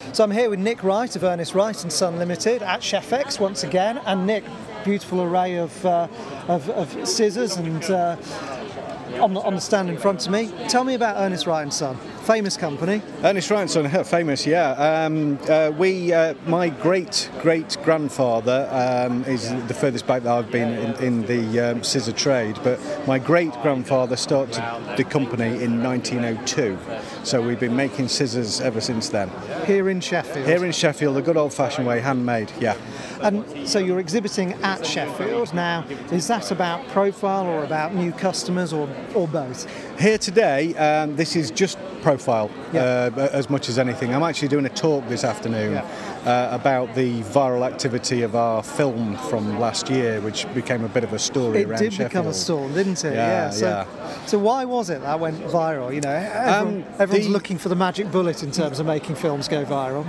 So I'm here with Nick Wright of Ernest Wright and Son Limited at ChefX once again. And Nick, beautiful array of scissors and on the stand in front of me. Tell me about Ernest Wright and Son. Famous company. Ernest Wright and Son, famous, yeah. My great-great-grandfather is the furthest back that I've been in the scissor trade, but my great-grandfather started the company in 1902, so we've been making scissors ever since then. Here in Sheffield? Here in Sheffield, the good old-fashioned way, handmade, yeah. And so you're exhibiting at Sheffield. Now, is that about profile or about new customers or both? Here today, this is just profile as much as anything. I'm actually doing a talk this afternoon about the viral activity of our film from last year, which became a bit of a story around Sheffield. It did become a storm, didn't it? Yeah. So why was it that went viral? You know, everyone's looking for the magic bullet in terms of making films go viral.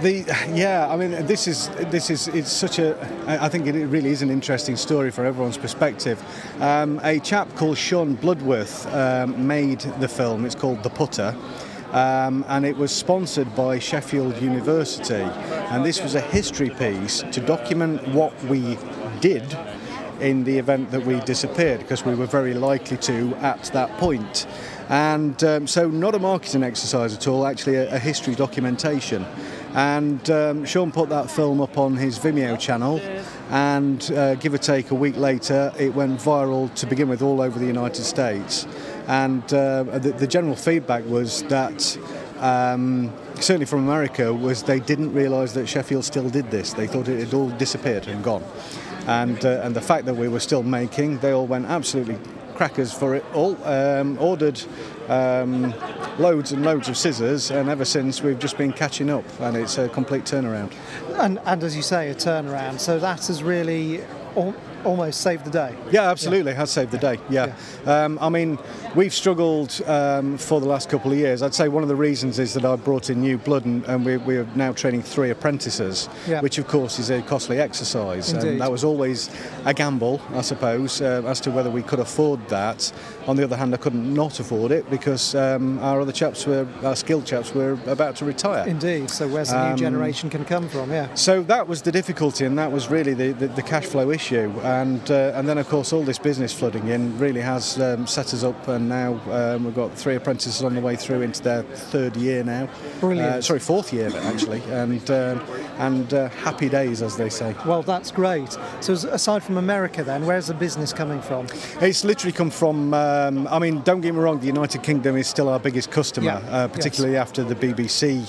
It's such a. I think it really is an interesting story from everyone's perspective. A chap called Sean Bloodworth made the film. It's called The Putter. And it was sponsored by Sheffield University, and this was a history piece to document what we did in the event that we disappeared, because we were very likely to at that point. And so not a marketing exercise at all, actually a history documentation. And Sean put that film up on his Vimeo channel, and give or take a week later it went viral to begin with all over the United States. And the general feedback was that, certainly from America, was they didn't realise that Sheffield still did this. They thought it had all disappeared and gone. And the fact that we were still making, they all went absolutely crackers for it all, ordered loads and loads of scissors, and ever since we've just been catching up, and it's a complete turnaround. And as you say, a turnaround, so that has really almost saved the day. Yeah, absolutely, has saved the day, yeah. We've struggled for the last couple of years. I'd say one of the reasons is that I've brought in new blood, and we're now training 3 apprentices, which of course is a costly exercise. Indeed. And that was always a gamble, I suppose, as to whether we could afford that. On the other hand, I couldn't not afford it, because our skilled chaps were about to retire. Indeed, so where's the new generation can come from, yeah. So that was the difficulty, and that was really the cash flow issue. And then, of course, all this business flooding in really has set us up, and now we've got 3 apprentices on the way through into their 3rd year now. Brilliant. 4th year, actually, and happy days, as they say. Well, that's great. So aside from America, then, where's the business coming from? It's literally come from, don't get me wrong, the United Kingdom is still our biggest customer, particularly after the BBC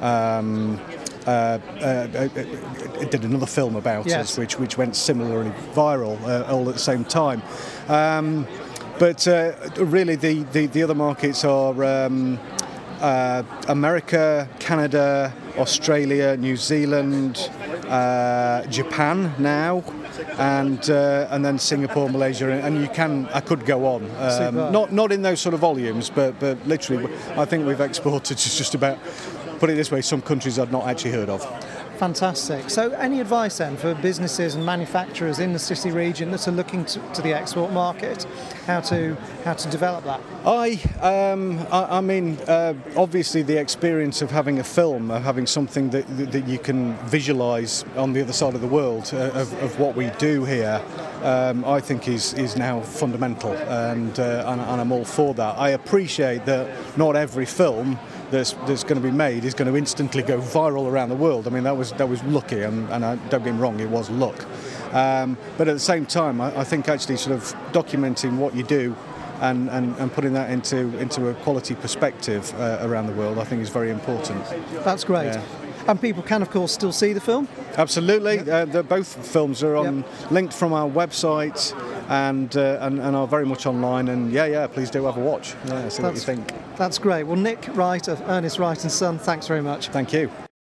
did another film about us, which went similarly viral all at the same time. But really, the other markets are America, Canada, Australia, New Zealand, Japan now, and then Singapore, Malaysia, and I could go on. Not in those sort of volumes, but literally, I think we've exported to just about, put it this way, some countries I'd not actually heard of. Fantastic. So any advice then for businesses and manufacturers in the city region that are looking to the export market, how to develop that? Obviously the experience of having a film, of having something that you can visualise on the other side of the world of what we do here, I think is now fundamental, and I'm all for that. I appreciate that not every film that's going to be made is going to instantly go viral around the world. I mean, that was lucky, and don't get me wrong, it was luck. But at the same time, I think actually sort of documenting what you do and putting that into a quality perspective around the world, I think is very important. That's great. Yeah. And people can, of course, still see the film? Absolutely. Both films are linked from our website and are very much online. And please do have a watch. See what you think. That's great. Well, Nick Wright of Ernest Wright and Son, thanks very much. Thank you.